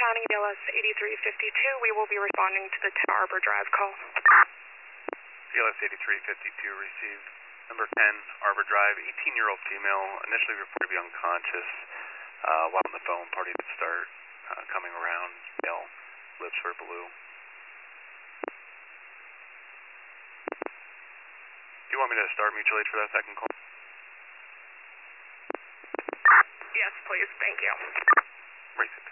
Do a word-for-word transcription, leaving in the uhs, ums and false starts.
County, E L S eighty-three fifty-two. We will be responding to the ten Arbor Drive call. E L S eighty-three fifty-two received. Number ten, Arbor Drive, eighteen-year-old female, initially reported to be unconscious. Uh, while on the phone, party to start uh, coming around, pale, lips were blue. Do you want me to start mutual aid for that second call? Yes, please. Thank you. Race it.